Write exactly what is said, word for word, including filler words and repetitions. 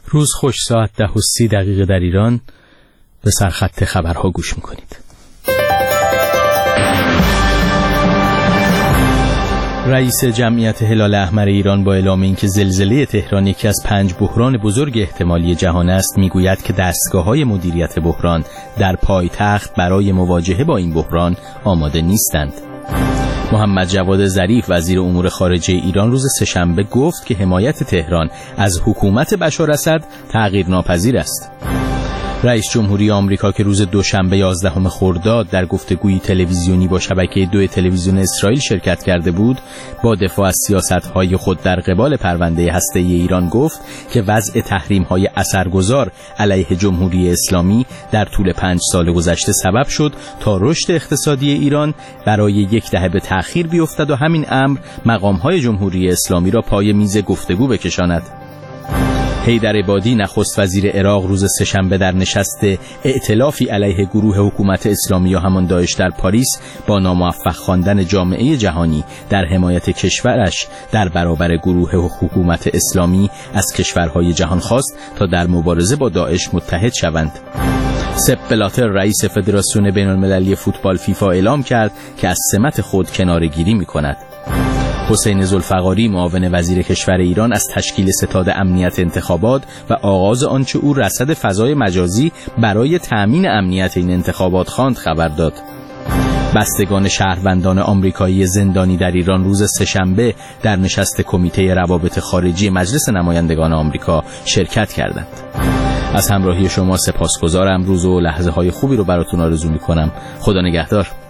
روز خوش، ساعت ده و سی دقیقه در ایران. به سرخط خبرها گوش میکنید. رئیس جمعیت هلال احمر ایران با اعلام اینکه زلزله تهران یکی از پنج بحران بزرگ احتمالی جهان است، میگوید که دستگاه‌های مدیریت بحران در پایتخت برای مواجهه با این بحران آماده نیستند. محمد جواد ظریف وزیر امور خارجه ایران روز سه‌شنبه گفت که حمایت تهران از حکومت بشار اسد تغییر ناپذیر است. رئیس جمهوری آمریکا که روز دوشنبه یازدهم خرداد در گفتگویی تلویزیونی با شبکه دو تلویزیون اسرائیل شرکت کرده بود، با دفاع از سیاست‌های خود در قبال پرونده هسته‌ای ایران گفت که وضع تحریم‌های اثرگذار علیه جمهوری اسلامی در طول پنج سال گذشته سبب شد تا رشد اقتصادی ایران برای یک دهه به تأخیر بیفتد و همین امر مقام‌های جمهوری اسلامی را پای میز گفتگو بکشاند. حیدر عبادی نخست وزیر عراق روز سه‌شنبه در نشست ائتلافی علیه گروه حکومت اسلامی و همان داعش در پاریس با ناموفق خواندن جامعه جهانی در حمایت کشورش در برابر گروه حکومت اسلامی از کشورهای جهان خواست تا در مبارزه با داعش متحد شوند. سپ بلاتر رئیس فدراسیون بین‌المللی فوتبال فیفا اعلام کرد که از سمت خود کناره‌گیری می‌کند. حسین ذوالفقاری معاون وزیر کشور ایران از تشکیل ستاد امنیت انتخابات و آغاز آنچه او رصد فضای مجازی برای تأمین امنیت این انتخابات خواند خبر داد. بستگان شهروندان آمریکایی زندانی در ایران روز سه‌شنبه در نشست کمیته روابط خارجی مجلس نمایندگان آمریکا شرکت کردند. از همراهی شما سپاسگزارم. روز و لحظه های خوبی رو براتون آرزو می‌کنم. خدا نگهدار.